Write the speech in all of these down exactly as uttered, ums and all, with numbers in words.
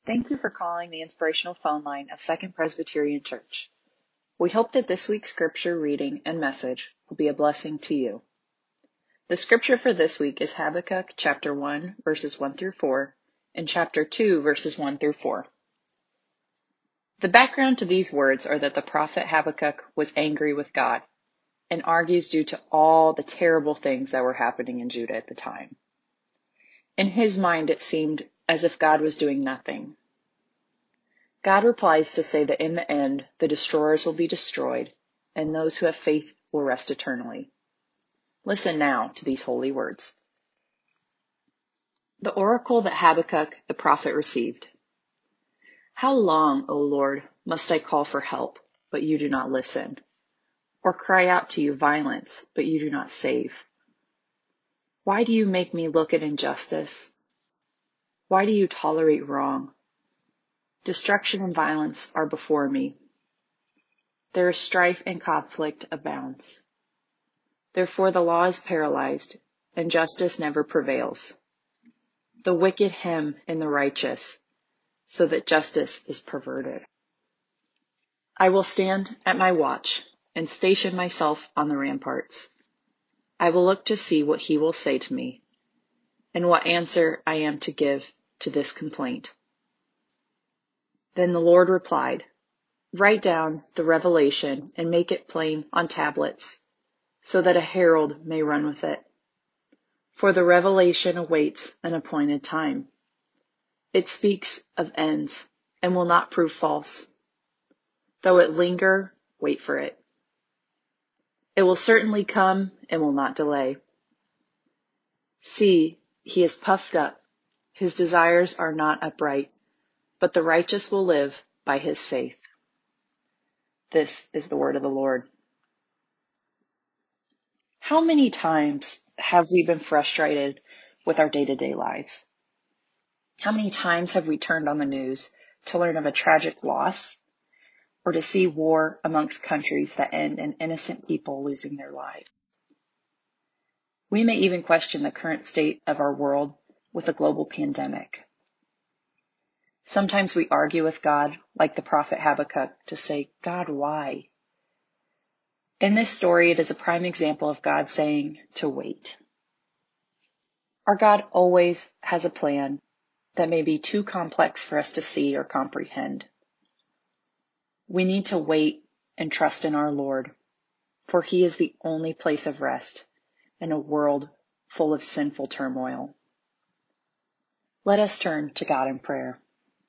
Thank you for calling the inspirational phone line of Second Presbyterian Church. We hope that this week's scripture reading and message will be a blessing to you. The scripture for this week is Habakkuk chapter one, verses one through four, and chapter two, verses one through four. The background to these words are that the prophet Habakkuk was angry with God and argues due to all the terrible things that were happening in Judah at the time. In his mind, it seemed as if God was doing nothing. God replies to say that in the end, the destroyers will be destroyed, and those who have faith will rest eternally. Listen now to these holy words. The oracle that Habakkuk the prophet received. How long, O Lord, must I call for help, but you do not listen, or cry out to you violence, but you do not save? Why do you make me look at injustice? Why do you tolerate wrong? Destruction and violence are before me. There is strife and conflict abounds. Therefore the law is paralyzed, and justice never prevails. The wicked hem in the righteous, so that justice is perverted. I will stand at my watch and station myself on the ramparts. I will look to see what he will say to me, and what answer I am to give to this complaint. Then the Lord replied, Write down the revelation and make it plain on tablets, so that a herald may run with it. For the revelation awaits an appointed time. It speaks of ends and will not prove false. Though it linger, wait for it. It will certainly come and will not delay. See, he is puffed up. His desires are not upright, but the righteous will live by his faith. This is the word of the Lord. How many times have we been frustrated with our day-to-day lives? How many times have we turned on the news to learn of a tragic loss or to see war amongst countries that end in innocent people losing their lives? We may even question the current state of our world with a global pandemic. Sometimes we argue with God, like the prophet Habakkuk, to say, God, why? In this story, it is a prime example of God saying to wait. Our God always has a plan that may be too complex for us to see or comprehend. We need to wait and trust in our Lord, for he is the only place of rest in a world full of sinful turmoil. Let us turn to God in prayer.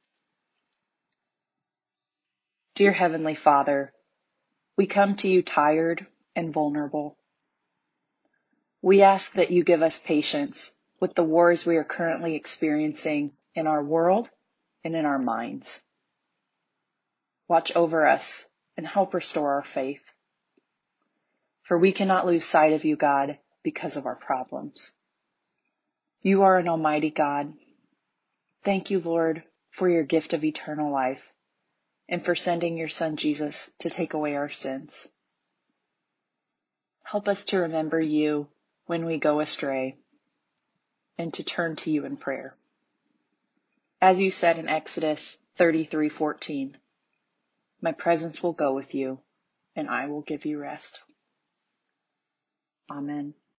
Dear Heavenly Father, we come to you tired and vulnerable. We ask that you give us patience with the wars we are currently experiencing in our world and in our minds. Watch over us and help restore our faith. For we cannot lose sight of you, God, because of our problems. You are an almighty God. Thank you, Lord, for your gift of eternal life and for sending your Son Jesus to take away our sins. Help us to remember you when we go astray and to turn to you in prayer. As you said in Exodus thirty-three fourteen, my presence will go with you and I will give you rest. Amen.